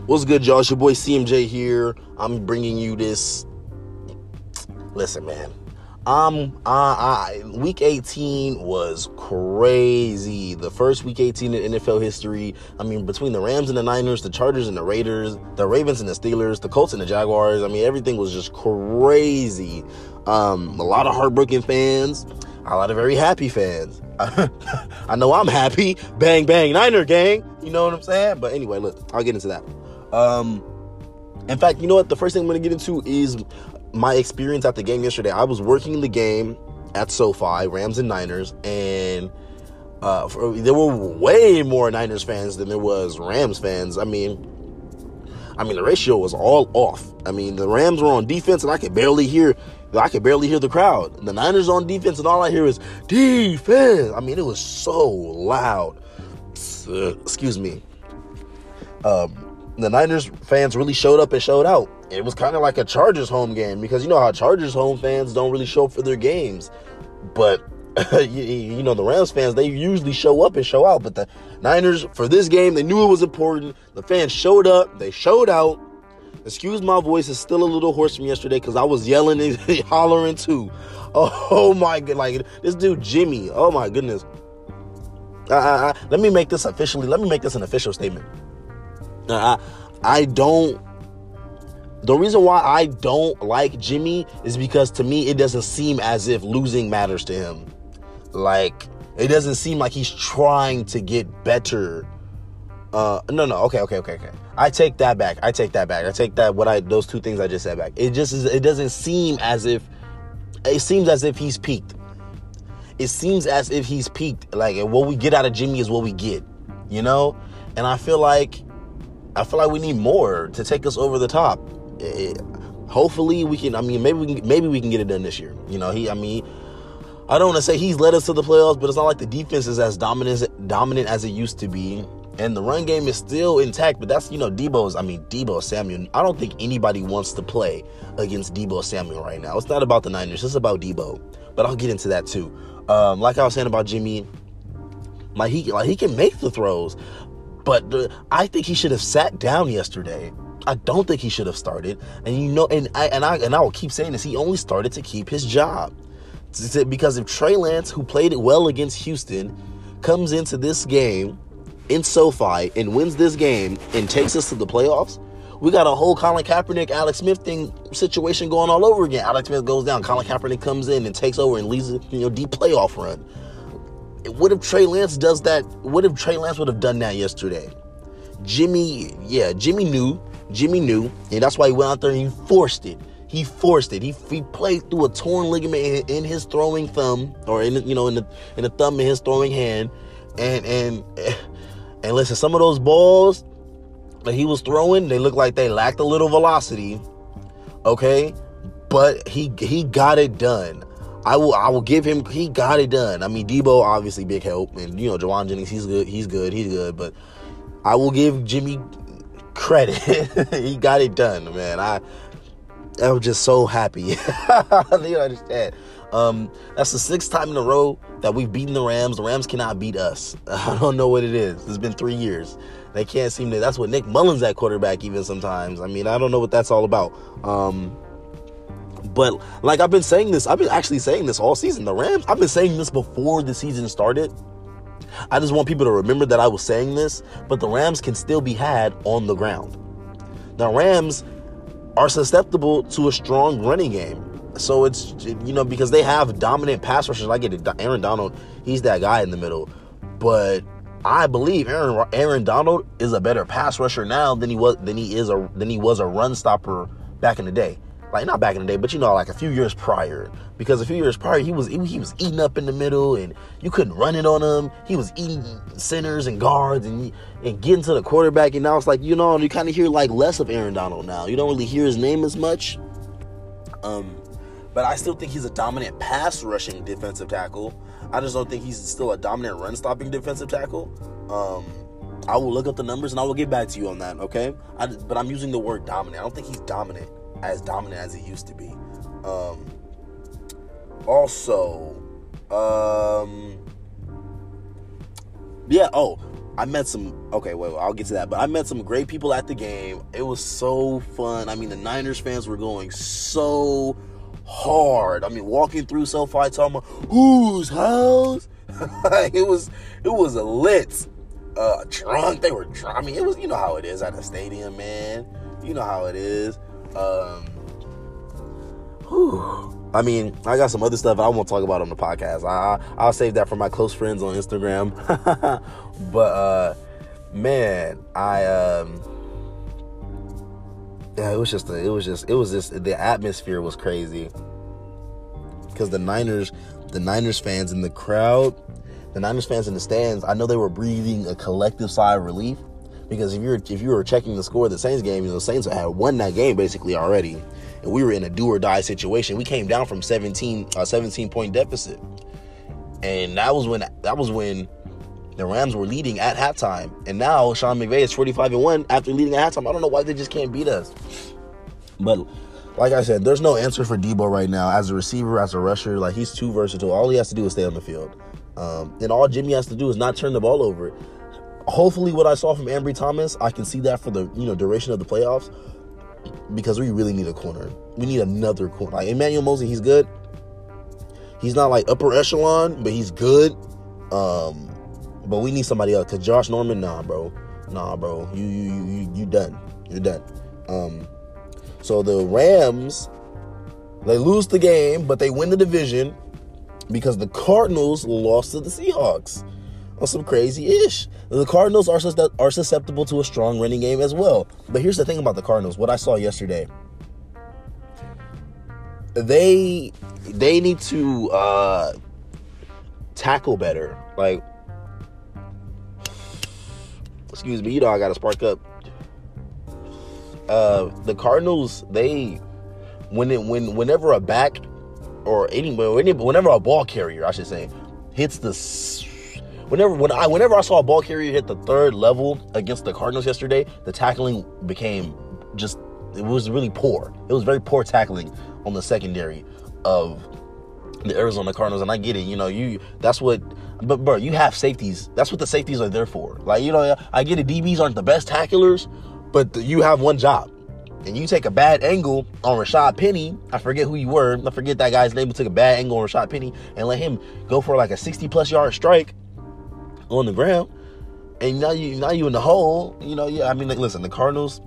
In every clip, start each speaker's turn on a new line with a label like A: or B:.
A: What's good, y'all? It's your boy CMJ here. I'm bringing you this. Listen, man. Week 18 was crazy. The first week 18 in NFL history. I mean, between the Rams and the Niners, the Chargers and the Raiders, the Ravens and the Steelers, the Colts and the Jaguars. I mean, everything was just crazy. A lot of heartbroken fans, a lot of very happy fans. I know I'm happy. Bang, bang, Niner gang. You know what I'm saying? But anyway, look, I'll get into that. In fact, you know what? The first thing I'm going to get into is my experience at the game yesterday. I was working the game at SoFi, Rams and Niners, and there were way more Niners fans than there was Rams fans. I mean, the ratio was all off. I mean, the Rams were on defense, and I could barely hear the crowd. The Niners on defense, and all I hear is defense. I mean, it was so loud. Excuse me. The Niners fans really showed up and showed out. It was kind of like a Chargers home game, because you know how Chargers home fans don't really show up for their games. But, you know, the Rams fans, they usually show up and show out. But the Niners, for this game, they knew it was important. The fans showed up. They showed out. Excuse my voice, it's still a little hoarse from yesterday because I was yelling and hollering too. Oh my god, like this dude Jimmy. Oh my goodness. Let me make this an official statement. The reason why I don't like Jimmy is because to me it doesn't seem as if losing matters to him. Like, it doesn't seem like he's trying to get better. Okay. I take that back. I take those two things I just said back. It doesn't seem as if, it seems as if he's peaked. It seems as if he's peaked. Like, what we get out of Jimmy is what we get, you know? And I feel like we need more to take us over the top. Hopefully we can, maybe we can get it done this year. You know, I don't want to say he's led us to the playoffs, but it's not like the defense is as dominant as it used to be. And the run game is still intact, but that's, you know, Deebo Samuel. I don't think anybody wants to play against Deebo Samuel right now. It's not about the Niners, it's about Deebo. But I'll get into that too. Like I was saying about Jimmy, he can make the throws, but I think he should have sat down yesterday. I don't think he should have started. And you know, and I will keep saying this, he only started to keep his job. Because if Trey Lance, who played it well against Houston, comes into this game in SoFi and wins this game and takes us to the playoffs, we got a whole Colin Kaepernick, Alex Smith situation going all over again. Alex Smith goes down, Colin Kaepernick comes in and takes over and leads a deep playoff run. What if Trey Lance does that? What if Trey Lance would have done that yesterday? Jimmy knew, and that's why he went out there and he forced it. He played through a torn ligament in his throwing thumb, or in the thumb in his throwing hand, and listen, some of those balls that he was throwing, they look like they lacked a little velocity, okay? But he got it done. I will give him, he got it done. I mean, Deebo, obviously big help, and you know, Jawan Jennings, he's good, but I will give Jimmy credit. He got it done, man. I'm just so happy. You understand? That's the 6th time in a row that we've beaten the Rams. The Rams cannot beat us. I don't know what it is. It's been 3 years. They can't seem to. That's what Nick Mullins at quarterback even sometimes. I mean, I don't know what that's all about. But like I've been actually saying this all season. The Rams, I've been saying this before the season started. I just want people to remember that I was saying this, but the Rams can still be had on the ground. The Rams are susceptible to a strong running game. So it's, you know, because they have dominant pass rushers. I get it. Aaron Donald, he's that guy in the middle. But I believe Aaron Donald is a better pass rusher now than he was a run stopper back in the day. Like, not back in the day, but you know, like a few years prior. Because a few years prior, he was eating up in the middle, and you couldn't run it on him. He was eating centers and guards and getting to the quarterback. And now it's like, you know, you kind of hear like less of Aaron Donald now. You don't really hear his name as much. But I still think he's a dominant pass rushing defensive tackle. I just don't think he's still a dominant run stopping defensive tackle. I will look up the numbers and I will get back to you on that, okay? But I'm using the word dominant. I don't think he's dominant as he used to be. I met some, okay, wait, I'll get to that, but I met some great people at the game. It was so fun. I mean, the Niners fans were going so hard. I mean, walking through SoFi talking about, whose house? it was a lit. Drunk, they were drunk. I mean, it was, you know how it is at a stadium, man. You know how it is. I mean, I got some other stuff I won't talk about on the podcast. I'll save that for my close friends on Instagram. But man, yeah, it was just the atmosphere was crazy. Because the Niners fans in the crowd, the Niners fans in the stands, I know they were breathing a collective sigh of relief. Because if you were checking the score of the Saints game, the Saints had won that game basically already. And we were in a do or die situation. We came down from 17 point deficit. And that was when the Rams were leading at halftime. And now Sean McVay is 45-1 after leading at halftime. I don't know why they just can't beat us. But like I said, there's no answer for Debo right now. As a receiver, as a rusher, like, he's too versatile. All he has to do is stay on the field. And all Jimmy has to do is not turn the ball over. Hopefully what I saw from Ambry Thomas, I can see that for the duration of the playoffs, because we really need a corner. We need another corner. Like, Emmanuel Mosley, he's good. He's not like upper echelon, but he's good. But we need somebody else, because Josh Norman, nah, bro. You done. You're done. So the Rams, they lose the game, but they win the division because the Cardinals lost to the Seahawks on some crazy-ish. The Cardinals are susceptible to a strong running game as well. But here's the thing about the Cardinals, what I saw yesterday. They need to tackle better. Like, excuse me, I got to spark up. The Cardinals, whenever a back or whenever a ball carrier, I should say, hits the whenever I saw a ball carrier hit the third level against the Cardinals yesterday, the tackling became it was really poor. It was very poor tackling on the secondary of the Arizona Cardinals. And I get it, but bro, you have safeties. That's what the safeties are there for. Like, I get it, DBs aren't the best tacklers, but you have one job. And you take a bad angle on Rashad Penny. I forget who you were. I forget that guy's name. Who took a bad angle on Rashad Penny and let him go for like a 60-plus yard strike on the ground. And now you in the hole. I mean, like, listen, the Cardinals,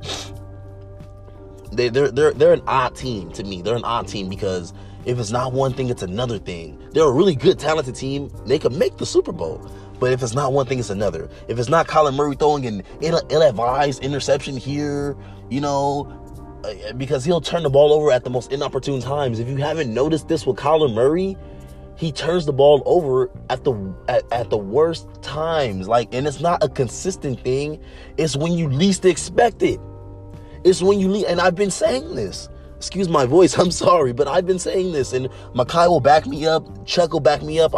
A: they're an odd team to me. They're an odd team because if it's not one thing, it's another thing. They're a really good, talented team. They could make the Super Bowl. But if it's not one thing, it's another. If it's not Kyler Murray throwing an ill-advised interception here, because he'll turn the ball over at the most inopportune times. If you haven't noticed this with Kyler Murray, he turns the ball over at the worst times. Like, and it's not a consistent thing. It's when you least expect it. It's when you and I've been saying this. Excuse my voice, I'm sorry, but I've been saying this, and Makai will back me up, Chuck will back me up,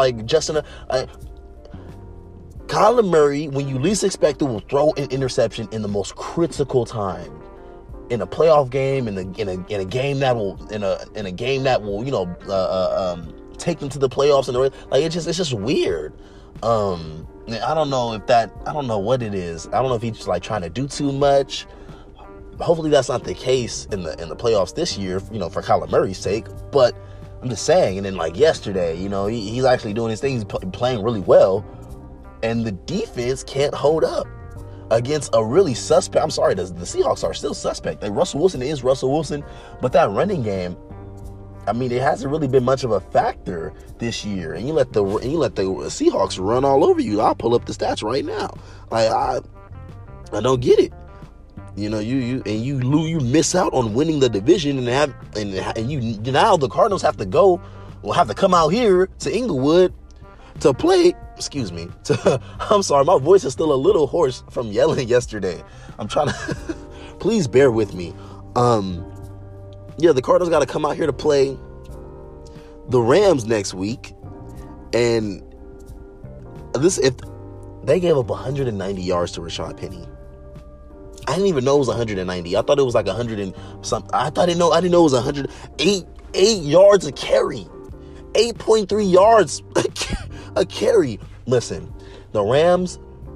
A: Kyler Murray, when you least expect it, will throw an interception in the most critical time. In a playoff game, in a game that will take them to the playoffs, and it's just weird. I don't know what it is. I don't know if he's just like trying to do too much. Hopefully that's not the case in the playoffs this year, for Kyler Murray's sake. But I'm just saying. And then, like, yesterday, he's actually doing his things, playing really well, and the defense can't hold up against a really suspect. I'm sorry, the Seahawks are still suspect. Like, Russell Wilson is Russell Wilson, but that running game, I mean, it hasn't really been much of a factor this year. And you let the Seahawks run all over you. I'll pull up the stats right now. Like, I don't get it. You miss out on winning the division, and now the Cardinals have to come out here to Inglewood to play. Excuse me. I'm sorry, my voice is still a little hoarse from yelling yesterday. I'm trying to please bear with me. The Cardinals got to come out here to play the Rams next week, and if they gave up 190 yards to Rashad Penny. I didn't even know it was 190. I thought it was like 100 and something. I didn't know it was 108 yards a carry. 8.3 yards a carry. Listen, the Rams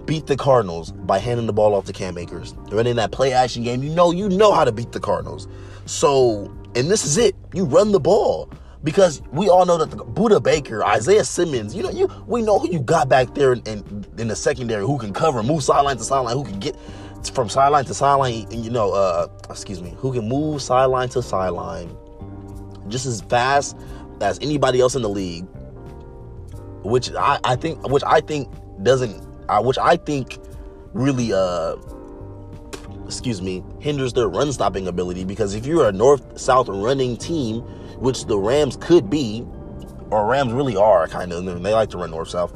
A: beat the Cardinals by handing the ball off to Cam Akers. Running that play action game, you know how to beat the Cardinals. So, and this is it. You run the ball. Because we all know that the Budda Baker, Isaiah Simmons, we know who you got back there in the secondary who can cover, move sideline to sideline, who can get from sideline to sideline, who can move sideline to sideline just as fast as anybody else in the league, which I think really hinders their run stopping ability. Because if you're a north-south running team, which the Rams could be, or Rams really are kind of, they like to run north-south,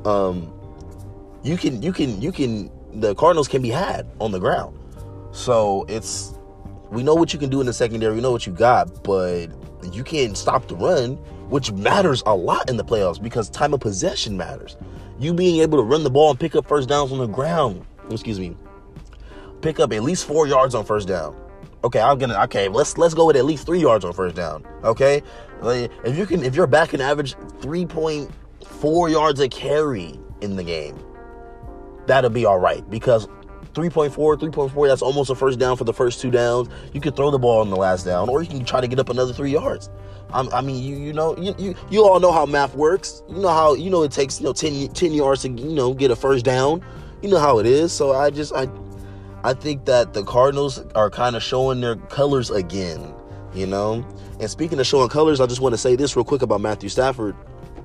A: the Cardinals can be had on the ground. So we know what you can do in the secondary, we know what you got, but you can't stop the run, which matters a lot in the playoffs because time of possession matters. You being able to run the ball and pick up first downs on the ground, pick up at least 4 yards on first down. Let's go with at least 3 yards on first down. Okay, if you're back in average 3.4 yards a carry in the game, that'll be all right, because 3.4, that's almost a first down for the first 2 downs. You could throw the ball on the last down, or you can try to get up another 3 yards. You all know how math works. It takes 10 yards to get a first down. You know how it is. So I think that the Cardinals are kind of showing their colors again, And speaking of showing colors, I just want to say this real quick about Matthew Stafford.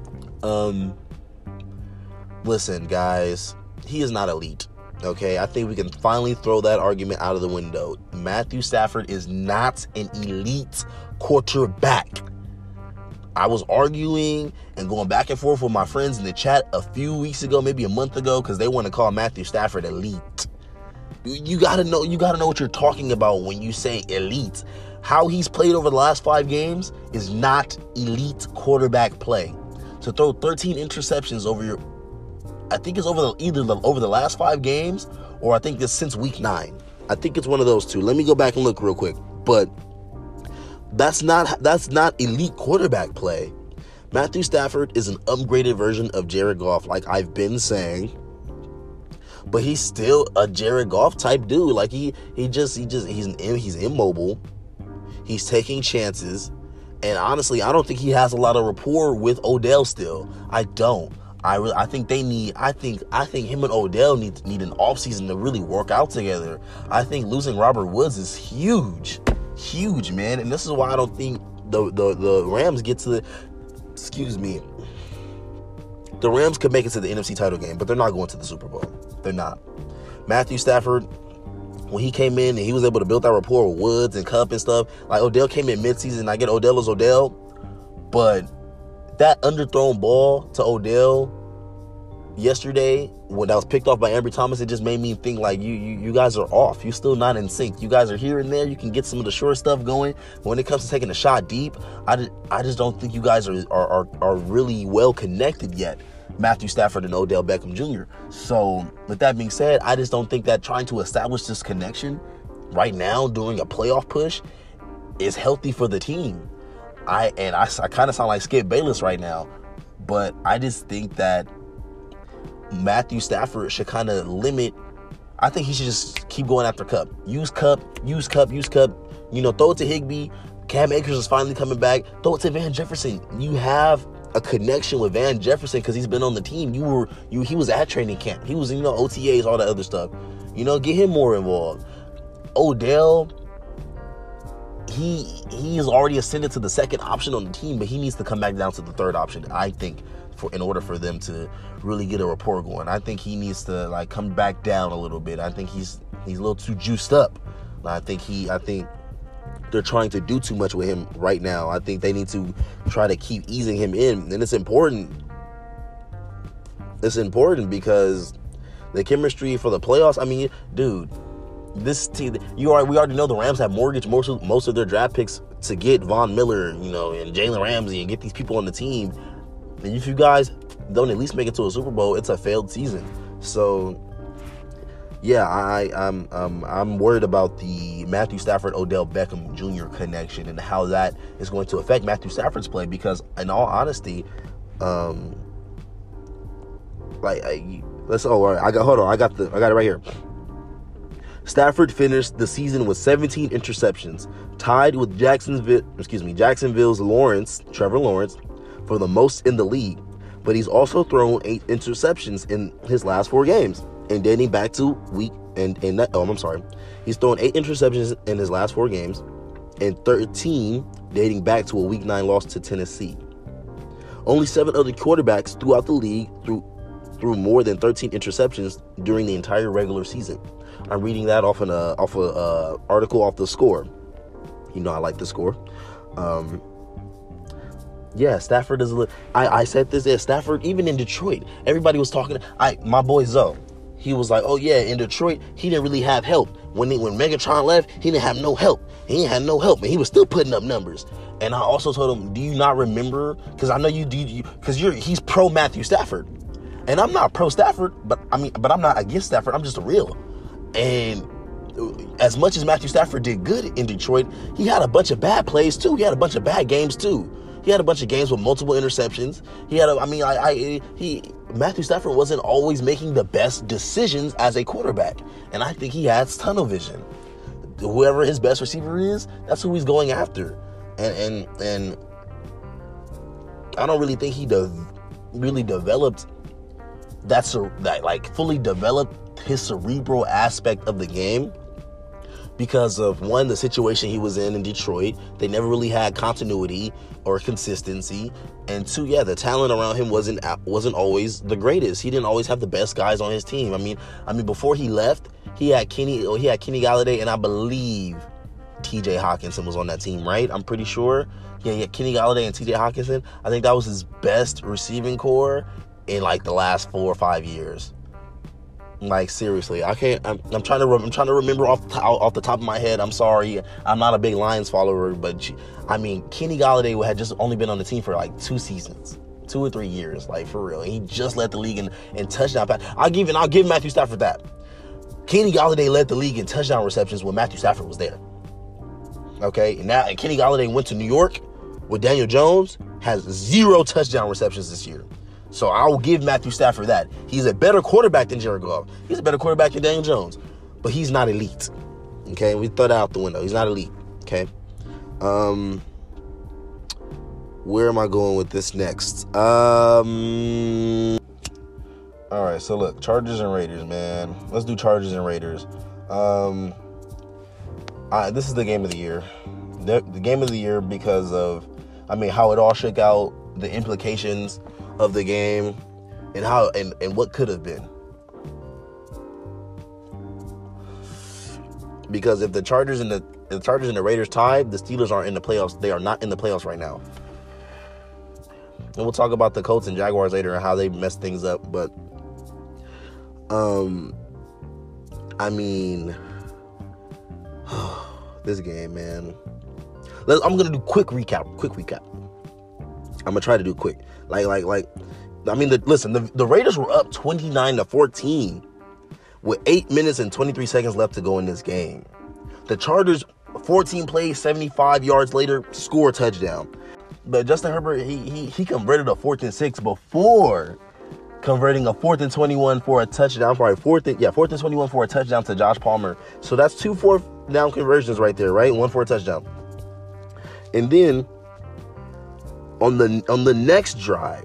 A: Listen, guys, he is not elite, okay? I think we can finally throw that argument out of the window. Matthew Stafford is not an elite quarterback. I was arguing and going back and forth with my friends in the chat a few weeks ago, maybe a month ago, because they want to call Matthew Stafford elite. You gotta know what you're talking about when you say elite. How he's played over the last 5 games is not elite quarterback play. To throw 13 interceptions over the last 5 games, or I think it's since week 9. I think it's one of those two. Let me go back and look real quick. But that's not elite quarterback play. Matthew Stafford is an upgraded version of Jared Goff, like I've been saying. But he's still a Jared Goff type dude. Like he's immobile. He's taking chances. And honestly, I don't think he has a lot of rapport with Odell still. I don't. I think him and Odell need an offseason to really work out together. I think losing Robert Woods is huge, man. And this is why I don't think the Rams get to the, the Rams could make it to the NFC title game, but they're not going to the Super Bowl. They're not. Matthew Stafford, when he came in and he was able to build that rapport with Woods and Kupp and stuff, like Odell came in midseason, I get Odell as Odell, but that underthrown ball to Odell yesterday, when that was picked off by Ambry Thomas, it just made me think like you guys are off. You're still not in sync. You guys are here and there. You can get some of the short stuff going. But when it comes to taking a shot deep, I just don't think you guys are really well connected yet, Matthew Stafford and Odell Beckham Jr. So with that being said, I just don't think that trying to establish this connection right now during a playoff push is healthy for the team. I kind of sound like Skip Bayless right now, but I just think that Matthew Stafford should kind of limit. I think he should just keep going after Kupp. Use Kupp. Throw it to Higbee. Cam Akers is finally coming back. Throw it to Van Jefferson. You have a connection with Van Jefferson because he's been on the team. He was at training camp. He was, OTAs, all that other stuff. Get him more involved. Odell, he has already ascended to the second option on the team, but he needs to come back down to the third option, I think, in order for them to really get a rapport going. I think he needs to come back down a little bit. I think he's a little too juiced up. I think they're trying to do too much with him right now. I think they need to try to keep easing him in, and it's important. It's important because the chemistry for the playoffs. I mean, dude, this team. We already know the Rams have mortgaged most of their draft picks to get Von Miller, and Jalen Ramsey, and get these people on the team. And if you guys don't at least make it to a Super Bowl, it's a failed season. So, yeah, I'm worried about the Matthew Stafford Odell Beckham Jr. connection and how that is going to affect Matthew Stafford's play. Because in all honesty, All right. I got it right here. Stafford finished the season with 17 interceptions, tied with Jacksonville's Trevor Lawrence, for the most in the league. But he's also thrown 8 interceptions in his last 4 games, and dating back to he's thrown 8 interceptions in his last 4 games, and 13 dating back to a Week 9 loss to Tennessee. Only 7 other quarterbacks throughout the league threw more than 13 interceptions during the entire regular season. I'm reading that off an article off The Score. You know I like The Score. Stafford is I said this at Stafford, even in Detroit. Everybody was talking. My boy Zoe, he was like, oh yeah, in Detroit, he didn't really have help. When Megatron left, he didn't have no help. He didn't have no help, and he was still putting up numbers. And I also told him, do you not remember? Because I know you do, because he's pro Matthew Stafford. And I'm not pro Stafford, but I'm not against Stafford. I'm just real. And as much as Matthew Stafford did good in Detroit, he had a bunch of bad plays too. He had a bunch of bad games too. He had a bunch of games with multiple interceptions. Matthew Stafford wasn't always making the best decisions as a quarterback. And I think he has tunnel vision. Whoever his best receiver is, that's who he's going after. And I don't really think he really developed fully developed his cerebral aspect of the game, because of, one, the situation he was in Detroit. They never really had continuity or consistency, and 2, the talent around him wasn't always the greatest. He didn't always have the best guys on his team. I mean before he left, he had Kenny Galladay, and I believe TJ Hawkinson was on that team, right? I'm pretty sure. Yeah, he had Kenny Galladay and TJ Hawkinson. I think that was his best receiving core in like the last 4 or 5 years. Like, seriously, I can't. I'm trying to remember off the top of my head. I'm sorry, I'm not a big Lions follower, but Kenny Galladay had just only been on the team for like 2 seasons, 2 or 3 years, like, for real. He just led the league in touchdown pass. I'll give Matthew Stafford that. Kenny Galladay led the league in touchdown receptions when Matthew Stafford was there. Okay, and Kenny Galladay went to New York with Daniel Jones, has 0 touchdown receptions this year. So I will give Matthew Stafford that. He's a better quarterback than Jared Goff. He's a better quarterback than Daniel Jones. But he's not elite. Okay? We throw that out the window. He's not elite. Okay? Where am I going with this next? All right, so look, Chargers and Raiders, man. Let's do Chargers and Raiders. This is the game of the year. The game of the year because of, how it all shook out, the implications of the game, and how and what could have been. Because if the Chargers and the Raiders tied, the Steelers aren't in the playoffs. They are not in the playoffs right now. And we'll talk about the Colts and Jaguars later and how they messed things up. But this game, man. I'm gonna do quick recap. I'm gonna try to do quick. The Raiders were up 29-14 with 8 minutes and 23 seconds left to go in this game. The Chargers, 14 plays, 75 yards later, score a touchdown. But Justin Herbert, he converted a 4th and 6 before converting a 4th and 21 for a touchdown. Sorry, 4th and 21 for a touchdown to Josh Palmer. So that's 2 4th down conversions right there, right? 1 for a touchdown. And then on the next drive,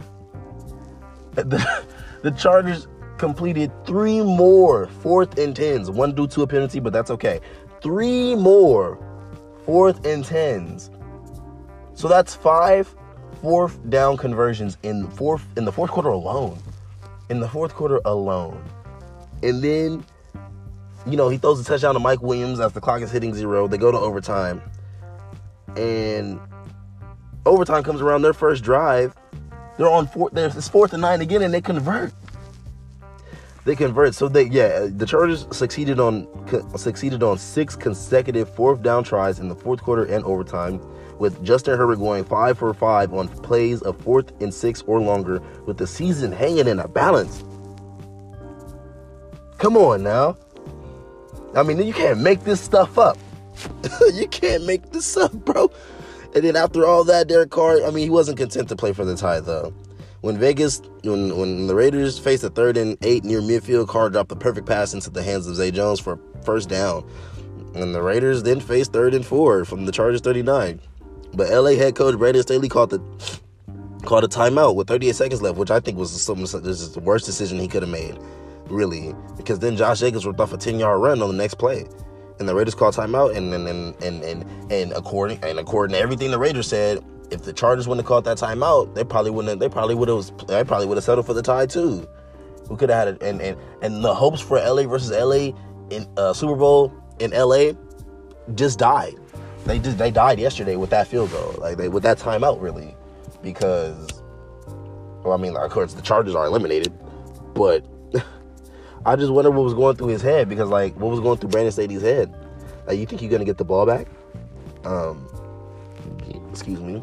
A: the Chargers completed 3 more 4th and 10s. 1 due to a penalty, but that's okay. 3 more 4th and 10s. So that's 5 4th down conversions in the fourth quarter alone. In the fourth quarter alone. And then, he throws a touchdown to Mike Williams as the clock is hitting 0. They go to overtime. And overtime comes around, their first drive. They're on it's 4th and 9 again, and they convert. So the Chargers succeeded on 6 consecutive 4th down tries in the fourth quarter and overtime, with Justin Herbert going 5 for 5 on plays of 4th and 6 or longer, with the season hanging in a balance. Come on now. You can't make this stuff up. You can't make this up, bro. And then after all that, Derek Carr, he wasn't content to play for the tie, though. when the Raiders faced a 3rd and 8 near midfield, Carr dropped the perfect pass into the hands of Zay Jones for first down. And the Raiders then faced 3rd and 4 from the Chargers 39. But LA head coach Brandon Staley called a timeout with 38 seconds left, which I think was the worst decision he could have made, really, because then Josh Jacobs ripped off a 10-yard run on the next play, and the Raiders called timeout. And according to everything the Raiders said, if the Chargers wouldn't have called that timeout, they probably would have settled for the tie too. We could have had it, and the hopes for LA versus LA in Super Bowl in LA just died. They died yesterday with that field goal, with that timeout, really, because, well, I mean, of course the Chargers are eliminated, but I just wonder what was going through his head, because what was going through Brandon Staley's head? You think you're gonna get the ball back? Excuse me.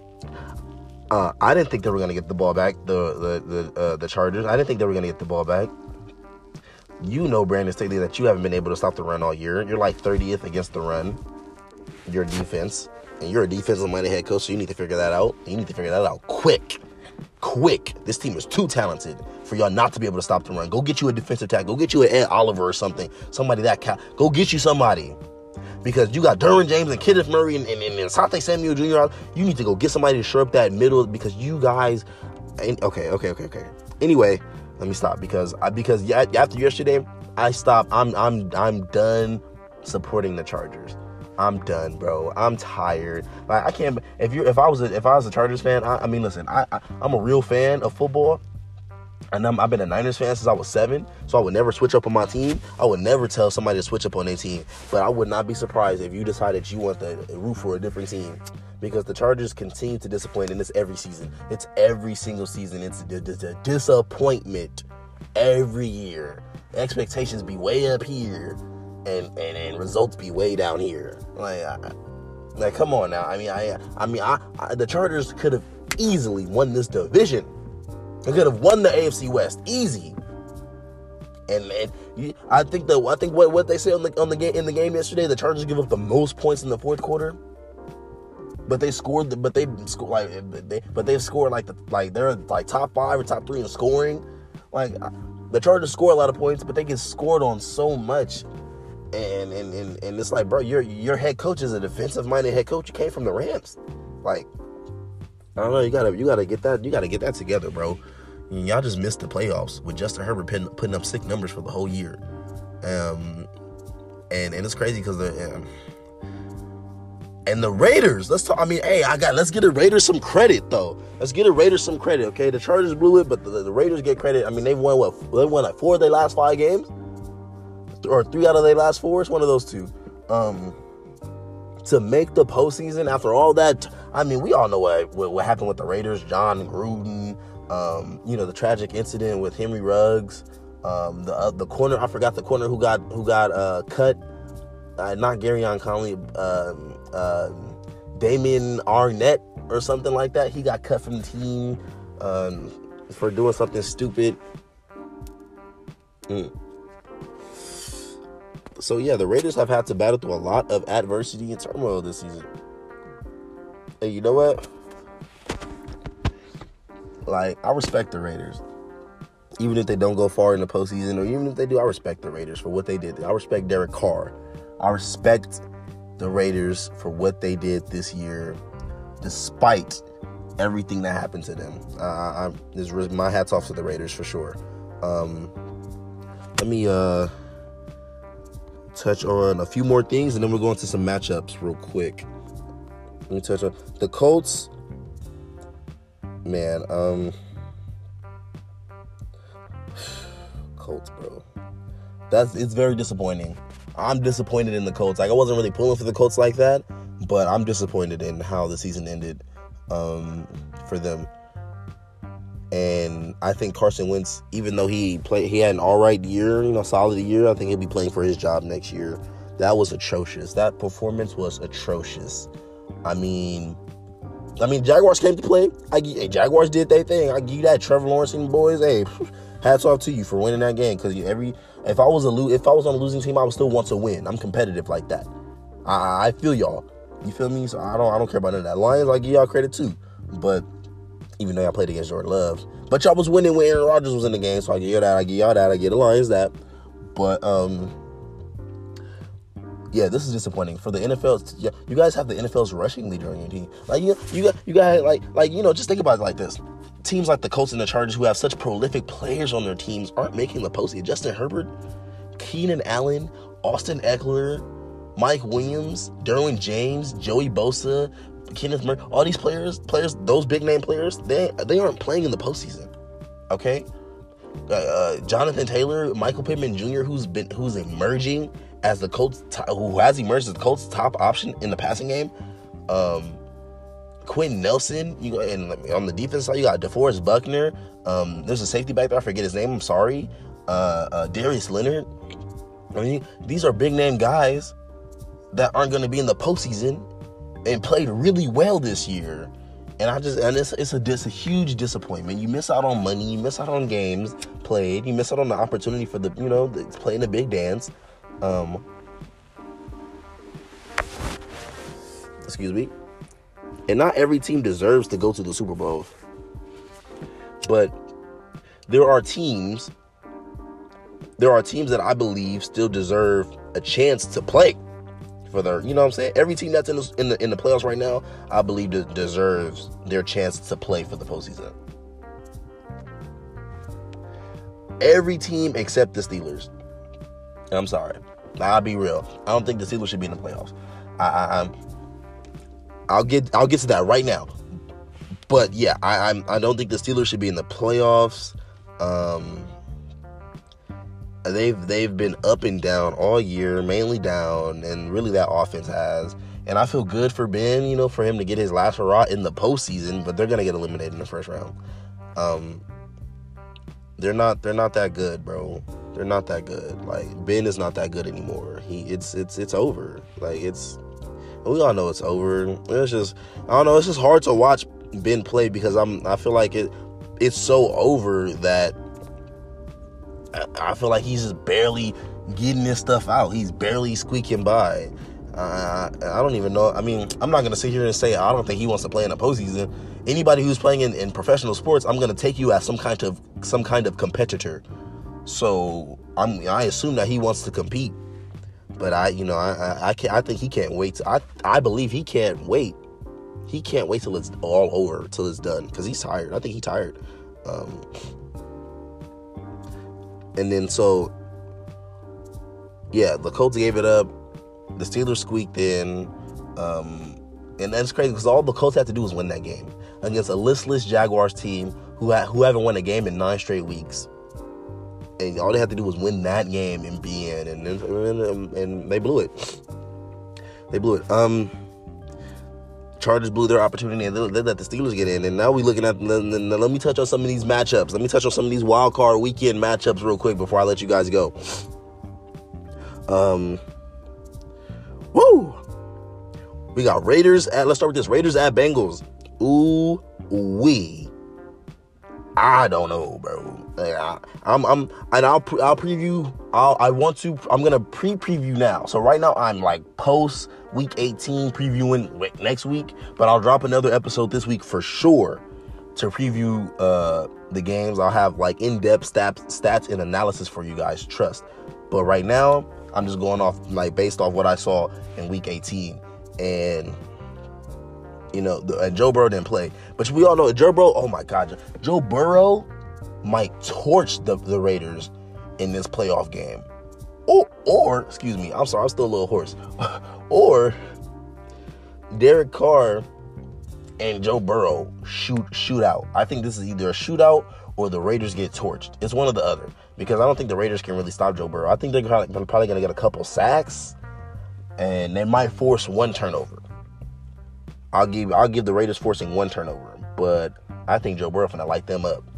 A: I didn't think they were gonna get the ball back. The Chargers. I didn't think they were gonna get the ball back. You know, Brandon Staley, that you haven't been able to stop the run all year. You're 30th against the run. Your defense, and you're a defensive-minded head coach, so you need to figure that out. You need to figure that out quick. This team is too talented for y'all not to be able to stop the run. Go get you a defensive tackle. Go get you an Ed Oliver or something. Somebody go get you somebody. Because you got Derwin James and Kenneth Murray and Asante Samuel Jr. You need to go get somebody to shore up that middle, because you guys... Okay. Anyway, let me stop, because after yesterday, I stopped. I'm done supporting the Chargers. I'm done, bro. I'm tired. I can't. If I was a Chargers fan, I mean, listen. I'm a real fan of football, and I've been a Niners fan since I was 7. So I would never switch up on my team. I would never tell somebody to switch up on their team. But I would not be surprised if you decided you want to root for a different team, because the Chargers continue to disappoint, and it's every season. It's every single season. It's a disappointment every year. Expectations be way up here, and results be way down here. Come on now. I mean, the Chargers could have easily won this division. They could have won the AFC West easy. And I think what they say in the game yesterday, the Chargers give up the most points in the fourth quarter. But they've scored they're top 5 or top 3 in scoring. The Chargers score a lot of points, but they get scored on so much. And it's bro, your head coach is a defensive-minded head coach. You came from the Rams. I don't know. You gotta get that together, bro. Y'all just missed the playoffs with Justin Herbert putting up sick numbers for the whole year. And it's crazy because and the Raiders. Let's talk. Let's get the Raiders some credit, though. Let's get the Raiders some credit, okay? The Chargers blew it, but the Raiders get credit. They've won what? They won 4 of their last 5 games. Or 3 out of their last 4, it's one of those 2. To make the postseason after all that, we all know what happened with the Raiders. John Gruden, the tragic incident with Henry Ruggs, the corner. I forgot the corner who got cut. Not Garyon Conley, Damien Arnett or something like that. He got cut from the team for doing something stupid. So, yeah, the Raiders have had to battle through a lot of adversity and turmoil this season. And you know what? I respect the Raiders. Even if they don't go far in the postseason, or even if they do, I respect the Raiders for what they did. I respect Derek Carr. I respect the Raiders for what they did this year, despite everything that happened to them. My hat's off to the Raiders for sure. Let me touch on a few more things, and then we're going to some matchups real quick. Let me touch on the Colts. Man, Colts, bro. It's very disappointing. I'm disappointed in the Colts. I wasn't really pulling for the Colts like that, but I'm disappointed in how the season ended for them. And I think Carson Wentz, even though he had an all right year, solid year, I think he'll be playing for his job next year. That was atrocious. That performance was atrocious. Jaguars came to play. Jaguars did their thing. I give you that. Trevor Lawrence and the boys, hey, hats off to you for winning that game. Because if I was on a losing team, I would still want to win. I'm competitive like that. I feel y'all. You feel me? So I don't care about none of that. Lions, I give y'all credit too. But even though y'all played against Jordan Love. But y'all was winning when Aaron Rodgers was in the game, so I give you that, I give y'all that, I give the Lions that. But, yeah, this is disappointing. For the NFL, yeah, you guys have the NFL's rushing leader on your team. Like, you guys, like, you know, just think about it like this. Teams like the Colts and the Chargers, who have such prolific players on their teams, aren't making the postseason. Justin Herbert, Keenan Allen, Austin Eckler, Mike Williams, Derwin James, Joey Bosa, Kenneth Murray, all these players, those big name players, they aren't playing in the postseason. Okay, Jonathan Taylor, Michael Pittman Jr., who's emerging as the Colts, who has emerged as the Colts' top option in the passing game. Quentin Nelson, and on the defense side, you got DeForest Buckner. There's a safety back there, I forget his name, I'm sorry. Darius Leonard. I mean, these are big name guys that aren't going to be in the postseason and played really well this year. And it's a huge disappointment. You miss out on money, you miss out on games played, you miss out on the opportunity for the, playing the big dance. Excuse me. And not every team deserves to go to the Super Bowl. But there are teams that I believe still deserve a chance to play for their, you know what I'm saying? Every team that's in the playoffs right now, I believe deserves their chance to play for the postseason. Every team except the Steelers. And I'm sorry. I'll be real. I don't think the Steelers should be in the playoffs. I'll get to that right now. But yeah, I don't think the Steelers should be in the playoffs. They've been up and down all year, mainly down, and really that offense has. And I feel good for Ben, for him to get his last hurrah in the postseason, but they're gonna get eliminated in the first round. They're not that good, bro. They're not that good. Like, Ben is not that good anymore. It's over. Like, we all know it's over. It's just, I don't know, it's just hard to watch Ben play because I feel like it's so over that I feel like he's just barely getting this stuff out. He's barely squeaking by. I don't even know. I mean, I'm not going to sit here and say I don't think he wants to play in the postseason. Anybody who's playing in professional sports, I'm going to take you as some kind of competitor. So I assume that he wants to compete. But I think he can't wait. I believe he can't wait. He can't wait till it's all over, till it's done, because he's tired. I think he's tired. And then so, yeah, the Colts gave it up. The Steelers squeaked in. And that's crazy because all the Colts had to do was win that game against a listless Jaguars team who haven't won a game in 9 straight weeks. And all they had to do was win that game and be in. And they blew it. They blew it. Chargers blew their opportunity and they let the Steelers get in. And now we're looking at, let me touch on some of these matchups. Let me touch on some of these wild card weekend matchups real quick before I let you guys go. We got let's start with this. Raiders at Bengals. Ooh-wee. I don't know, bro. I'm gonna preview now. So right now I'm like post week 18 previewing next week, but I'll drop another episode this week for sure to preview the games. I'll have like in-depth stats and analysis for you guys, trust. But right now I'm just going off like based off what I saw in week 18, and and Joe Burrow didn't play, but we all know Joe Burrow. Oh my God, Joe Burrow might torch the Raiders in this playoff game. Or excuse me, I'm sorry, I'm still a little hoarse. Or Derek Carr and Joe Burrow shoot out. I think this is either a shootout or the Raiders get torched. It's one or the other, because I don't think the Raiders can really stop Joe Burrow. I think they're probably going to get a couple sacks, and they might force one turnover. I'll give the Raiders forcing one turnover, but I think Joe Burrow finna light them up.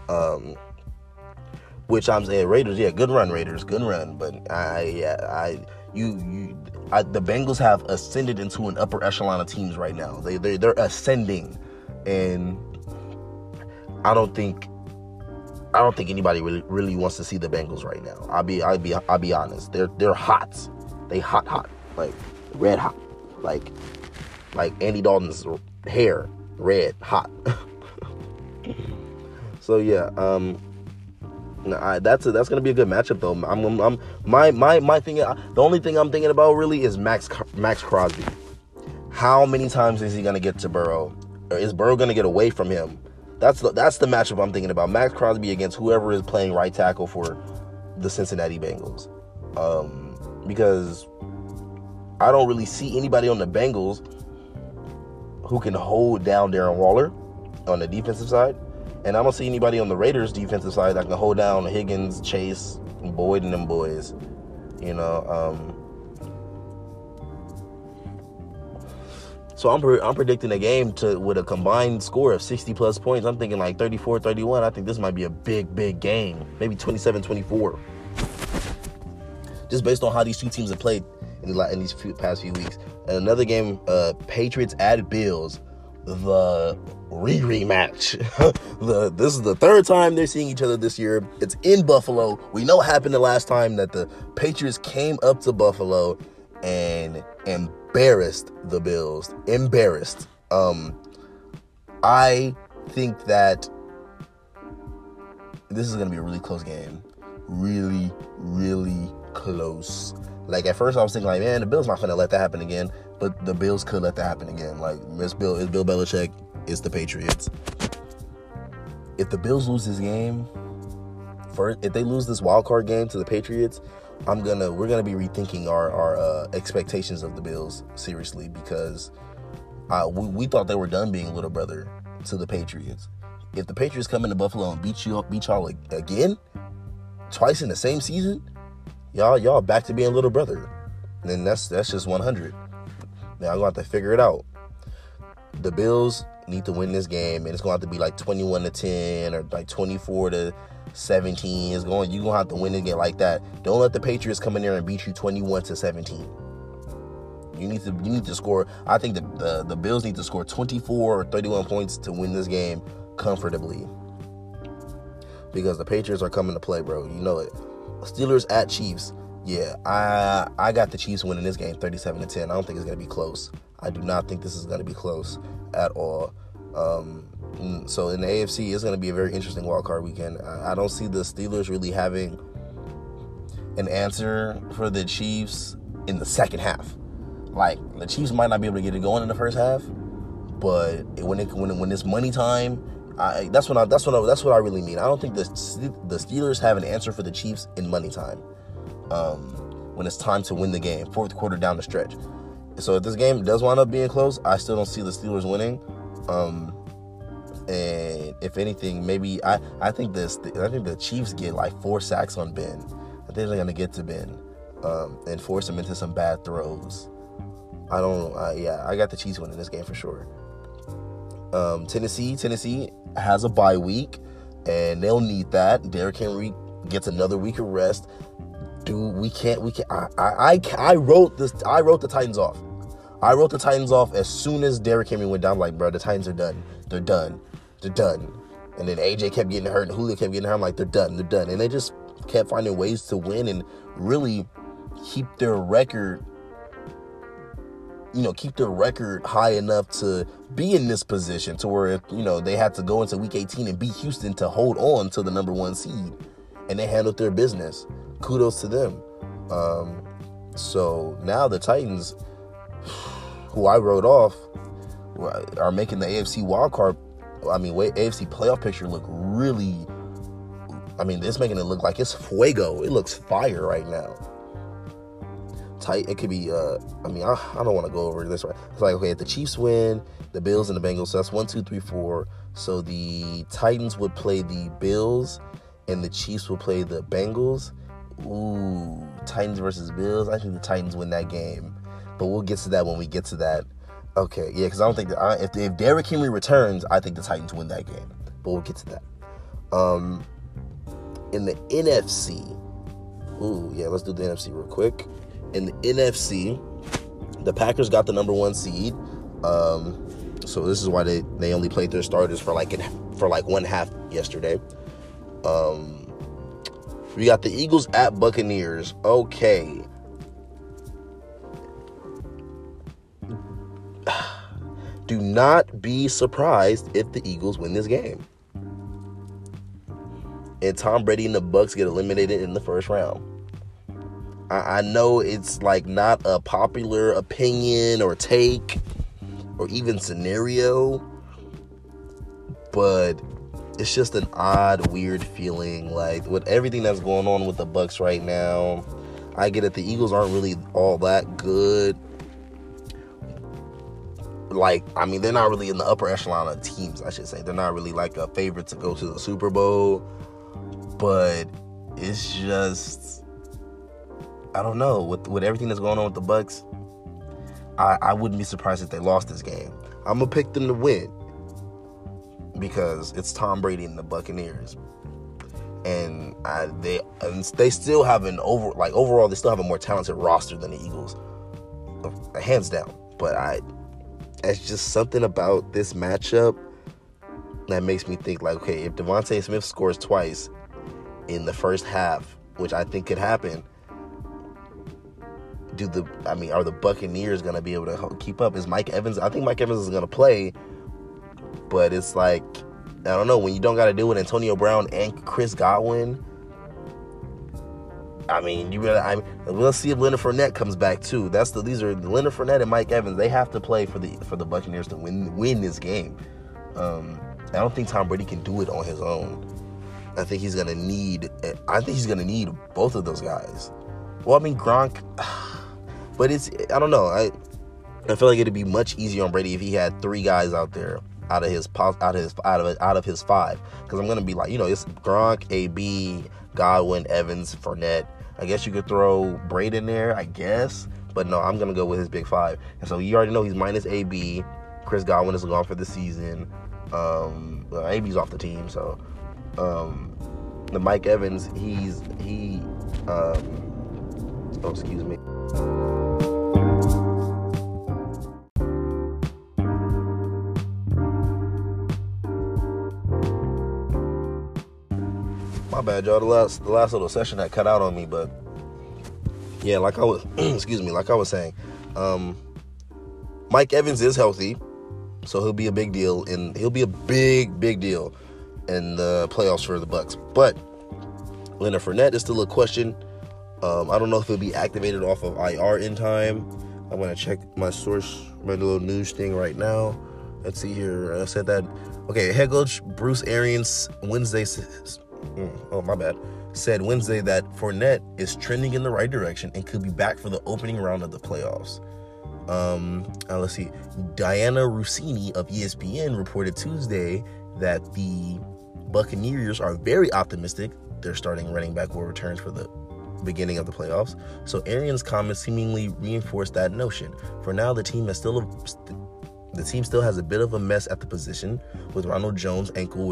A: Which I'm saying, Raiders, yeah, good run, Raiders, good run. But the Bengals have ascended into an upper echelon of teams right now. They're ascending, and I don't think anybody really wants to see the Bengals right now. I'll be honest. They're hot. They hot, like red hot, like Andy Dalton's hair, red hot. So yeah, that's gonna be a good matchup though. My thing. The only thing I'm thinking about really is Max Crosby. How many times is he gonna get to Burrow, or is Burrow gonna get away from him? That's the matchup I'm thinking about. Max Crosby against whoever is playing right tackle for the Cincinnati Bengals, because I don't really see anybody on the Bengals who can hold down Darren Waller on the defensive side. And I don't see anybody on the Raiders defensive side that can hold down Higgins, Chase, Boyd, and them boys. You know, so I'm predicting a game with a combined score of 60 plus points. I'm thinking like 34-31. I think this might be a big game. Maybe 27-24. Just based on how these two teams have played in these past few weeks. And another game, Patriots at Bills. The rematch. This is the third time they're seeing each other this year. It's in Buffalo. We know what happened the last time, that the Patriots came up to Buffalo and embarrassed the Bills. Embarrassed. I think that this is going to be a really close game. Really, really close. Like, at first I was thinking, like, man, the Bills not going to let that happen again. But the Bills could let that happen again. Like, it's Bill Belichick. It's the Patriots. If the Bills lose this game, if they lose this wild card game to the Patriots, we're gonna be rethinking our expectations of the Bills seriously, because we thought they were done being little brother to the Patriots. If the Patriots come into Buffalo and beat y'all again, twice in the same season, y'all back to being little brother. And then that's just 100. Now I'm going to have to figure it out. The Bills need to win this game, and it's going to have to be like 21-10 or like 24-17. You're going to have to win the game like that. Don't let the Patriots come in there and beat you 21-17. You need to score. I think the Bills need to score 24 or 31 points to win this game comfortably, because the Patriots are coming to play, bro. You know it. Steelers at Chiefs. Yeah, I got the Chiefs winning this game 37-10. I don't think it's going to be close. I do not think this is going to be close at all. So in the AFC, it's going to be a very interesting wildcard weekend. I don't see the Steelers really having an answer for the Chiefs in the second half. Like, the Chiefs might not be able to get it going in the first half, but when it's money time, that's what I really mean. I don't think the Steelers have an answer for the Chiefs in money time. When it's time to win the game, fourth quarter down the stretch. So if this game does wind up being close, I still don't see the Steelers winning. And if anything, maybe I think the Chiefs get like 4 sacks on Ben. I think they're gonna get to Ben, and force him into some bad throws. I got the Chiefs winning this game for sure. Tennessee has a bye week, and they'll need that. Derrick Henry gets another week of rest. Dude, we can't. I wrote the Titans off. I wrote the Titans off as soon as Derrick Henry went down. Like, bro, the Titans are done. They're done. And then AJ kept getting hurt, and Julio kept getting hurt. I'm like, they're done. And they just kept finding ways to win and really keep their record. Keep their record high enough to be in this position to where, they had to go into Week 18 and beat Houston to hold on to the number 1 seed, and they handled their business. Kudos to them. So now the Titans, who I wrote off, are making the AFC wildcard. AFC playoff picture look really. It's making it look like it's fuego. It looks fire right now. Tight. It could be. I don't want to go over this right. It's like, okay, if the Chiefs win, the Bills and the Bengals. So that's 1, 2, 3, 4. So the Titans would play the Bills, and the Chiefs would play the Bengals. Ooh, Titans versus Bills. I think the Titans win that game, but we'll get to that when we get to that. Okay, yeah, because I don't think that if Derrick Henry returns, I think the Titans win that game, but we'll get to that. In the NFC, let's do the NFC real quick. In the NFC, the Packers got the number 1 seed. So this is why they only played their starters for like one half yesterday. We got the Eagles at Buccaneers. Okay. Do not be surprised if the Eagles win this game. and Tom Brady and the Bucs get eliminated in the first round. I know it's like not a popular opinion or take or even scenario, but it's just an odd, weird feeling. Like, with everything that's going on with the Bucs right now, I get it. The Eagles aren't really all that good. Like, I mean, they're not really in the upper echelon of teams, I should say. They're not really like a favorite to go to the Super Bowl. But it's just, I don't know. With everything that's going on with the Bucs, I wouldn't be surprised if they lost this game. I'm going to pick them to win because it's Tom Brady and the Buccaneers. And they still have overall, they still have a more talented roster than the Eagles. Hands down. But it's just something about this matchup that makes me think, like, okay, if Devontae Smith scores twice in the first half, which I think could happen, are the Buccaneers going to be able to keep up? Is Mike Evans? I think Mike Evans is going to play, but it's like, I don't know, when you don't got to deal with Antonio Brown and Chris Godwin. I mean, let's see if Leonard Fournette comes back too. These are Leonard Fournette and Mike Evans. They have to play for the Buccaneers to win this game. I don't think Tom Brady can do it on his own. I think he's gonna need both of those guys. Well, I mean, Gronk, but I don't know. I feel like it'd be much easier on Brady if he had three guys out there out of his five. Because I'm gonna be like, it's Gronk, AB, Godwin, Evans, Fournette. I guess you could throw Brady in there, I guess. But no, I'm going to go with his big five. And so you already know he's minus AB. Chris Godwin is gone for the season. AB's off the team. So the Mike Evans, excuse me. My bad, y'all. The last little session that cut out on me, but yeah, like I was, like I was saying, Mike Evans is healthy, so he'll be a big deal, and he'll be a big deal in the playoffs for the Bucs. But Leonard Fournette is still a question. I don't know if he'll be activated off of IR in time. I'm gonna check my little news thing right now. Let's see here. I said that. Okay, head coach Bruce Arians said Wednesday that Fournette is trending in the right direction and could be back for the opening round of the playoffs. Let's see. Diana Russini of ESPN reported Tuesday that the Buccaneers are very optimistic their starting running back will return for the beginning of the playoffs. So Arians' comments seemingly reinforced that notion. For now, the team still has a bit of a mess at the position, with Ronald Jones ankle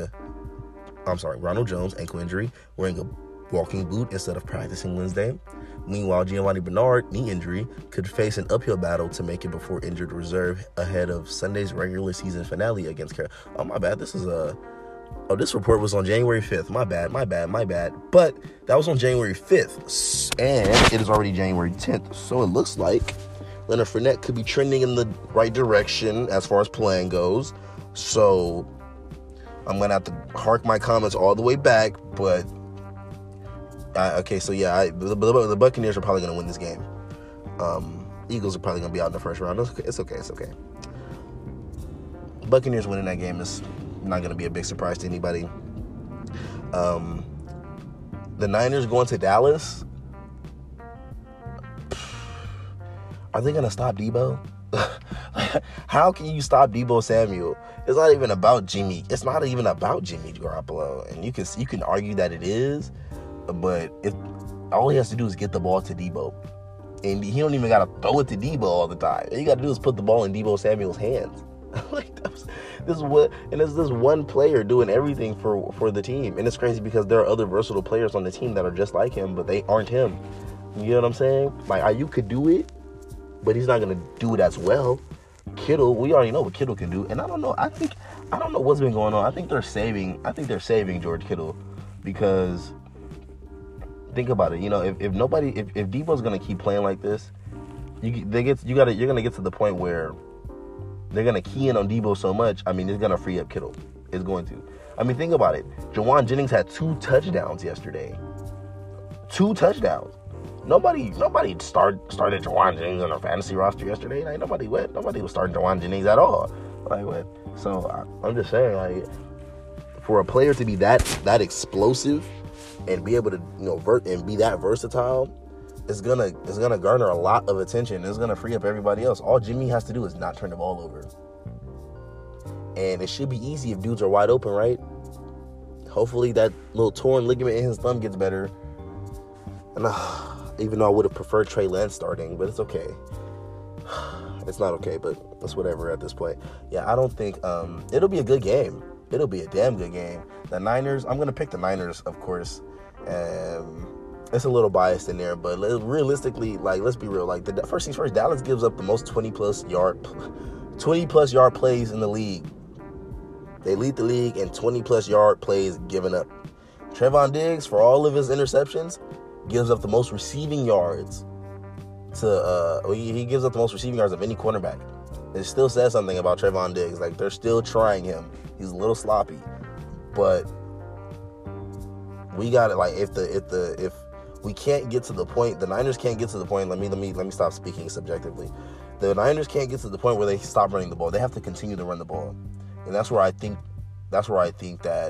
A: injury, wearing a walking boot instead of practicing Wednesday. Meanwhile, Giovanni Bernard, knee injury, could face an uphill battle to make it before injured reserve ahead of Sunday's regular season finale against Carolina. Oh, my bad. This report was on January 5th. My bad. But that was on January 5th, and it is already January 10th. So it looks like Leonard Fournette could be trending in the right direction as far as playing goes. So I'm going to have to hark my comments all the way back, but the Buccaneers are probably going to win this game. Eagles are probably going to be out in the first round. It's okay. Buccaneers winning that game is not going to be a big surprise to anybody. The Niners going to Dallas. Are they going to stop Debo? How can you stop Debo Samuel? It's not even about Jimmy. It's not even about Jimmy Garoppolo. And you can argue that it is, but all he has to do is get the ball to Debo. And he don't even got to throw it to Debo all the time. All you got to do is put the ball in Debo Samuel's hands. This is one player doing everything for the team. And it's crazy because there are other versatile players on the team that are just like him, but they aren't him. You know what I'm saying? Like, Ayuk could do it, but he's not going to do it as well. Kittle, we already know what Kittle can do. And I don't know what's been going on. I think they're saving George Kittle, because think about it. If Debo's going to keep playing like this, you're going to get to the point where they're going to key in on Debo so much. I mean, it's going to free up Kittle. It's going to. I mean, think about it. Jauan Jennings had 2 touchdowns yesterday. 2 touchdowns. Nobody started Jauan Jennings on a fantasy roster yesterday. Like, nobody was starting Jauan Jennings at all. Like, what? So I'm just saying, like, for a player to be that explosive and be able to, and be that versatile, it's gonna garner a lot of attention. It's gonna free up everybody else. All Jimmy has to do is not turn the ball over, and it should be easy if dudes are wide open, right? Hopefully that little torn ligament in his thumb gets better. And even though I would have preferred Trey Lance starting, but it's okay. It's not okay, but it's whatever at this point. Yeah, I don't think it'll be a good game. It'll be a damn good game. The Niners, I'm going to pick the Niners, of course. It's a little biased in there, but realistically, like, let's be real. Like, the first things first, Dallas gives up the most 20-plus yard plays in the league. They lead the league in 20-plus yard plays given up. Trevon Diggs, for all of his interceptions, gives up the most receiving yards he gives up the most receiving yards of any cornerback. It still says something about Trevon Diggs. Like, they're still trying him. He's a little sloppy. But we got it. Like, if we can't get to the point, the Niners can't get to the point. Let me stop speaking subjectively. The Niners can't get to the point where they stop running the ball. They have to continue to run the ball. And that's where I think that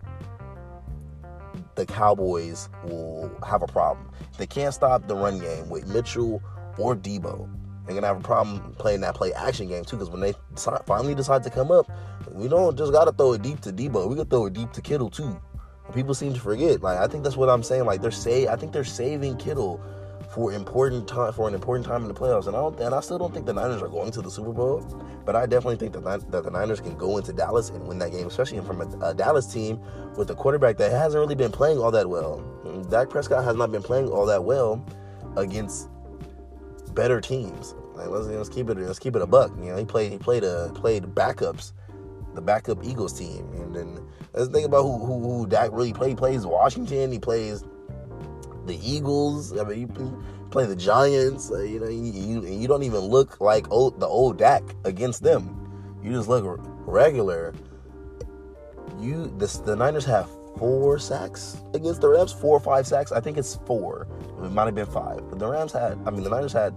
A: the Cowboys will have a problem. They can't stop the run game with Mitchell or Debo. They're going to have a problem playing that play action game too, because when they finally decide to come up, we don't just got to throw it deep to Debo. We can throw it deep to Kittle too. People seem to forget. Like, I think that's what I'm saying. Like, I think they're saving Kittle for an important time in the playoffs. And I still don't think the Niners are going to the Super Bowl, but I definitely think that the Niners can go into Dallas and win that game, especially from a Dallas team with a quarterback that hasn't really been playing all that well. Dak Prescott has not been playing all that well against better teams. Like, let's keep it a buck. He played backups, the backup Eagles team, and then let's think about who Dak really played. He plays Washington. He plays the Eagles. I mean, you play the Giants. You don't even look like the old Dak against them. You just look regular. The Niners have 4 sacks against the Rams. 4 or 5 sacks. I think it's 4. It might have been 5. But the Niners had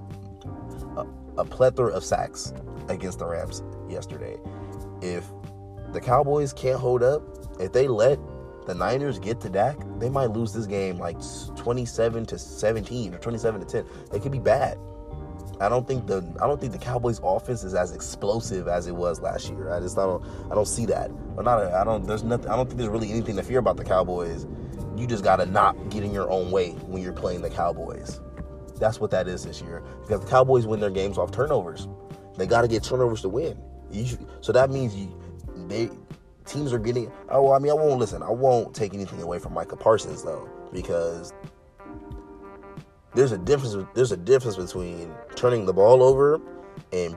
A: a plethora of sacks against the Rams yesterday. If the Cowboys can't hold up, if they let the Niners get to Dak, they might lose this game like 27-17 or 27-10. It could be bad. I don't think the Cowboys offense is as explosive as it was last year. I don't see that. I don't think there's really anything to fear about the Cowboys. You just gotta not get in your own way when you're playing the Cowboys. That's what that is this year. Because the Cowboys win their games off turnovers. They gotta get turnovers to win. So that means teams are getting. I won't take anything away from Micah Parsons though, because there's a difference between turning the ball over and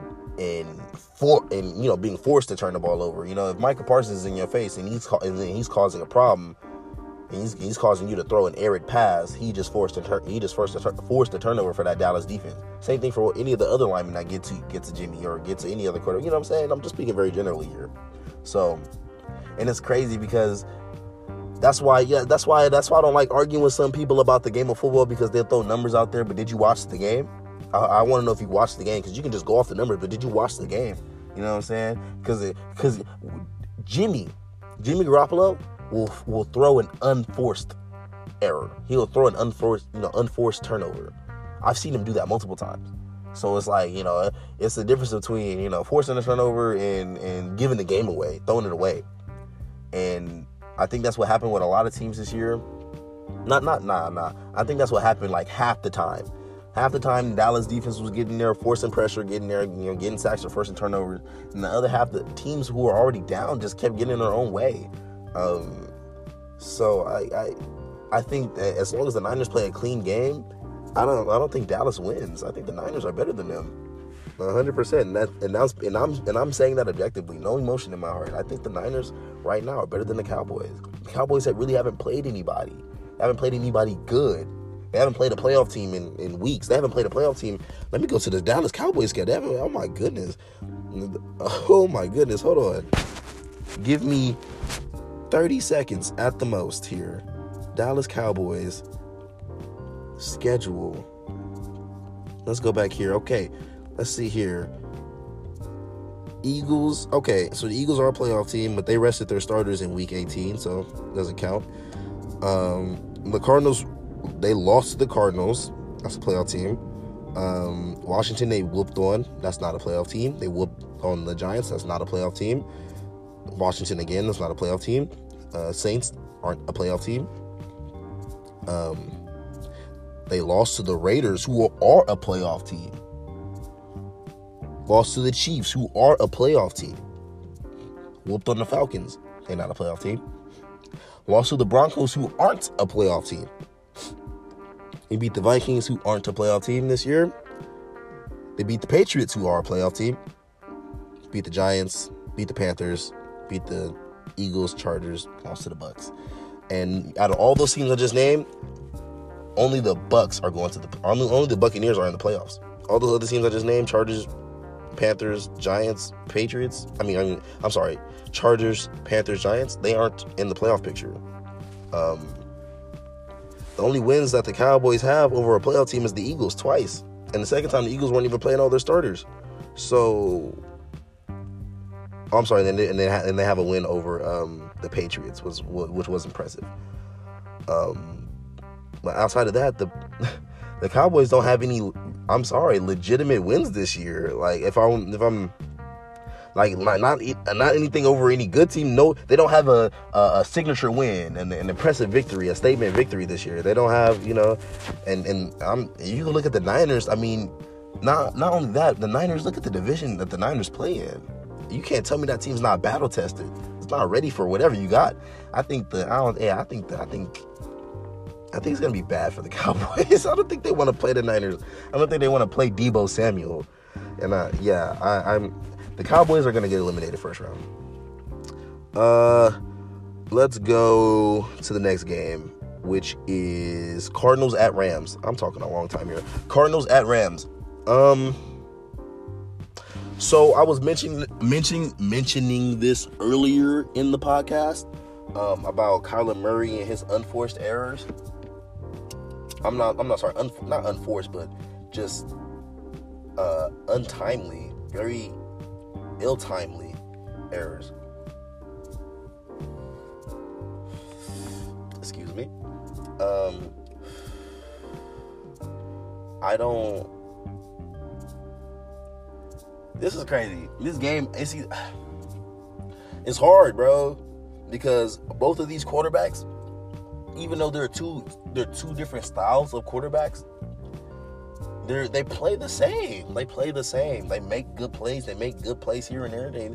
A: being forced to turn the ball over. If Micah Parsons is in your face and he's causing a problem, and he's causing you to throw an arid pass, he just forced the turnover for that Dallas defense. Same thing for any of the other linemen that get to Jimmy or get to any other quarterback. You know what I'm saying? I'm just speaking very generally here. So, and it's crazy because that's why I don't like arguing with some people about the game of football, because they'll throw numbers out there. But did you watch the game? I want to know if you watched the game, because you can just go off the numbers, but did you watch the game? You know what I'm saying? Because Jimmy Garoppolo will throw an unforced error. He'll throw an unforced turnover. I've seen him do that multiple times. So it's like, it's the difference between, forcing a turnover and giving the game away, throwing it away. And I think that's what happened with a lot of teams this year. I think that's what happened like half the time. Half the time, Dallas defense was getting there, forcing pressure, getting there, getting sacks or forcing turnovers. And the other half, the teams who were already down just kept getting in their own way. So I think that as long as the Niners play a clean game, I don't think Dallas wins. I think the Niners are better than them. 100%, and I'm saying that objectively, no emotion in my heart. I think the Niners right now are better than the Cowboys. The Cowboys haven't played anybody. They haven't played anybody good. They haven't played a playoff team in weeks. They haven't played a playoff team. Let me go to the Dallas Cowboys schedule. Oh my goodness. Hold on. Give me 30 seconds at the most here. Dallas Cowboys schedule. Let's go back here. Okay, let's see here. Eagles. Okay, so the Eagles are a playoff team, but they rested their starters in week 18, so it doesn't count. The Cardinals, they lost to the Cardinals. That's a playoff team. Washington, they whooped on. That's not a playoff team. They whooped on the Giants. That's not a playoff team. Washington, again, that's not a playoff team. Saints aren't a playoff team. They lost to the Raiders, who are a playoff team. Lost to the Chiefs, who are a playoff team. Whooped on the Falcons. They're not a playoff team. Lost to the Broncos, who aren't a playoff team. They beat the Vikings, who aren't a playoff team this year. They beat the Patriots, who are a playoff team. Beat the Giants. Beat the Panthers. Beat the Eagles, Chargers. Lost to the Bucks. And out of all those teams I just named, only the Bucks are going to only the Buccaneers are in the playoffs. All those other teams I just named, Chargers, Panthers, Giants, Patriots. I'm sorry, Chargers, Panthers, Giants. They aren't in the playoff picture. The only wins that the Cowboys have over a playoff team is the Eagles twice, and the second time the Eagles weren't even playing all their starters. So, I'm sorry, and they have a win over the Patriots, which was impressive. But outside of that, the Cowboys don't have any. I'm sorry, legitimate wins this year. Like if I'm like not anything over any good team. No, they don't have a signature win and an impressive victory, a statement victory this year. They don't have, and you can look at the Niners. I mean, not only that, the Niners, look at the division that the Niners play in. You can't tell me that team's not battle tested. It's not ready for whatever you got. I think it's gonna be bad for the Cowboys. I don't think they want to play the Niners. I don't think they want to play Deebo Samuel. And the Cowboys are gonna get eliminated first round. Let's go to the next game, which is Cardinals at Rams. I'm talking a long time here. Cardinals at Rams. So I was mentioning this earlier in the podcast about Kyler Murray and his unforced errors. Not unforced, but just untimely, very ill-timely errors. Excuse me. This is crazy. This game, it's hard, bro, because both of these quarterbacks, even though they're two different styles of quarterbacks, they play the same. They play the same. They make good plays. They make good plays here and there. They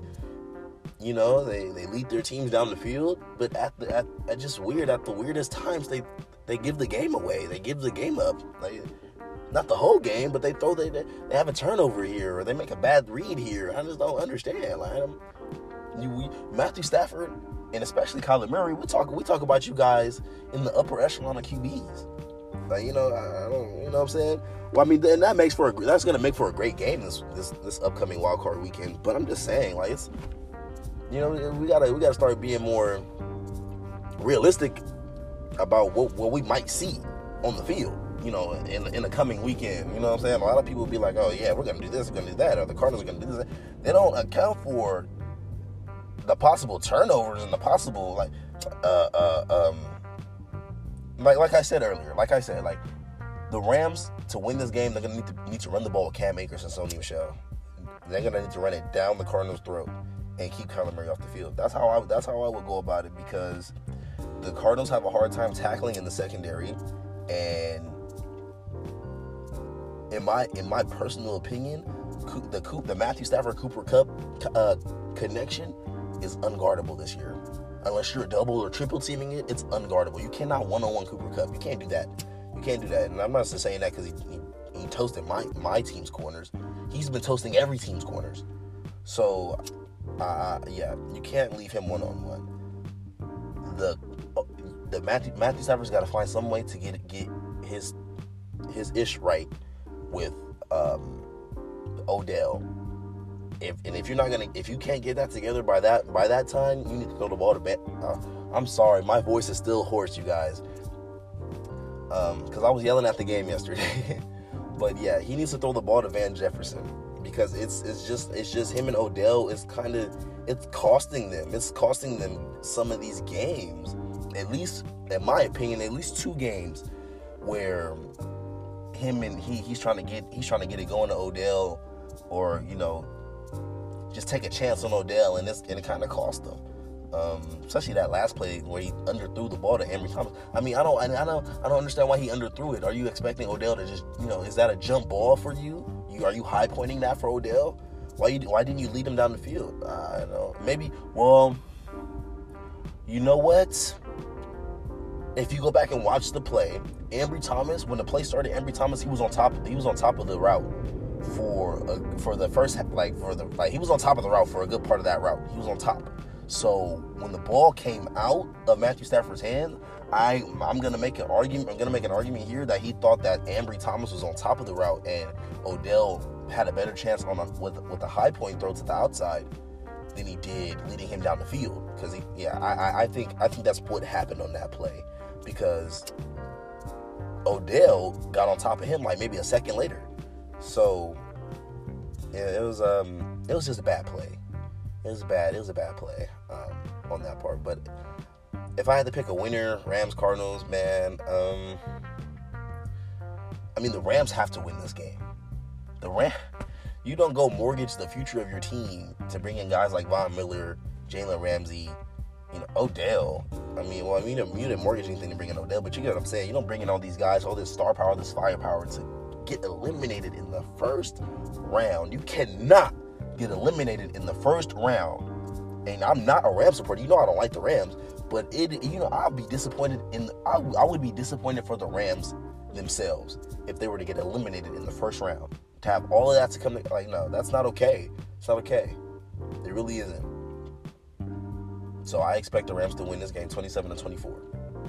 A: lead their teams down the field. But at the weirdest times, they give the game away. They give the game up. Not the whole game, but they have a turnover here, or they make a bad read here. I just don't understand. Matthew Stafford and especially Kyler Murray, we talk about you guys in the upper echelon of QBs. I don't, what I'm saying? Well, I mean, and that's going to make for a great game this upcoming wild card weekend. But I'm just saying, it's, we gotta start being more realistic about what we might see on the field. In the coming weekend, you know what I'm saying? A lot of people will be like, oh yeah, we're going to do this, we're going to do that, or the Cardinals are going to do this. They don't account for the possible turnovers and the possible, like I said earlier, the Rams, to win this game, they're going to need to run the ball with Cam Akers and Sony Michel. They're going to need to run it down the Cardinals' throat and keep Kyler Murray off the field. That's how I would go about it, because the Cardinals have a hard time tackling in the secondary, and in my personal opinion, the Matthew Stafford Cooper Kupp connection is unguardable this year. Unless you're double or triple teaming it, it's unguardable. You cannot one-on-one Cooper Kupp. You can't do that. And I'm not just saying that because he toasted my team's corners. He's been toasting every team's corners. So, you can't leave him one-on-one. The Matthew Stafford's got to find some way to get his ish right with Odell. If you can't get that together by that time, you need to throw the ball to I'm sorry, my voice is still hoarse, you guys. Because I was yelling at the game yesterday. But yeah, he needs to throw the ball to Van Jefferson, because it's just him and Odell. It's costing them. It's costing them some of these games. At least, in my opinion, at least 2 games where him and he's trying to get it going to Odell, or just take a chance on Odell, and it kind of cost them. Especially that last play where he underthrew the ball to Ambry Thomas. I mean, I don't understand why he underthrew it. Are you expecting Odell to just, is that a jump ball for you? Are you high pointing that for Odell? Why didn't you lead him down the field? I don't know. Maybe. Well, you know what? If you go back and watch the play, Ambry Thomas, when the play started, Ambry Thomas, he was on top of the route for the first, he was on top of the route for a good part of that route. He was on top. So when the ball came out of Matthew Stafford's hand, I'm gonna make an argument here that he thought that Ambry Thomas was on top of the route and Odell had a better chance with a high point throw to the outside than he did leading him down the field. Because I think that's what happened on that play, because Odell got on top of him like maybe a second later. So yeah, it was just a bad play. It was a bad play on that part. But if I had to pick a winner, Rams, Cardinals, man, I mean, the Rams have to win this game. You don't go mortgage the future of your team to bring in guys like Von Miller, Jalen Ramsey, Odell. You didn't mortgage anything to bring in Odell, but you get what I'm saying. You don't bring in all these guys, all this star power, this firepower to get eliminated in the first round. You cannot get eliminated in the first round. And I'm not a Rams supporter. I don't like the Rams, but I'll be disappointed I would be disappointed for the Rams themselves if they were to get eliminated in the first round. To have all of that to come no, that's not okay. It's not okay. It really isn't. So I expect the Rams to win this game 27-24.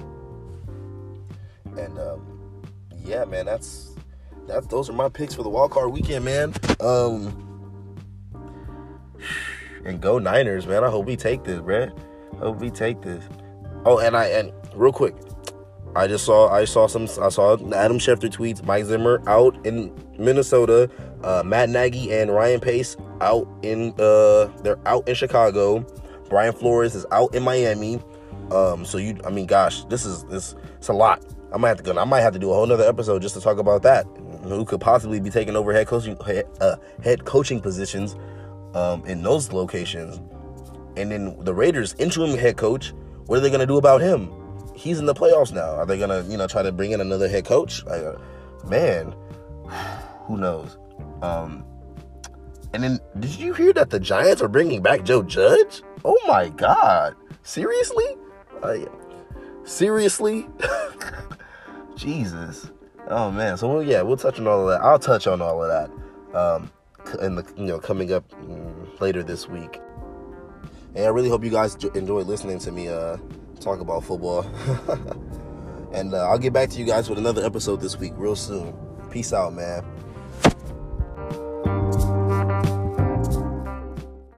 A: And yeah, man, those are my picks for the wild card weekend, man. And go Niners, man. I hope we take this, bruh. Oh, and real quick, I saw Adam Schefter tweets Mike Zimmer out in Minnesota, Matt Nagy and Ryan Pace they're out in Chicago. Brian Flores is out in Miami. Gosh, it's a lot. I might have to do a whole nother episode just to talk about that. Who could possibly be taking over head coaching positions in those locations. And then the Raiders interim head coach, what are they going to do about him? He's in the playoffs now. Are they going to, try to bring in another head coach? Man, who knows? And then, did you hear that the Giants are bringing back Joe Judge? Oh my God. Seriously? Seriously? Jesus. Oh man. So we'll touch on all of that. I'll touch on all of that coming up later this week. And I really hope you guys enjoyed listening to me talk about football. And I'll get back to you guys with another episode this week real soon. Peace out, man.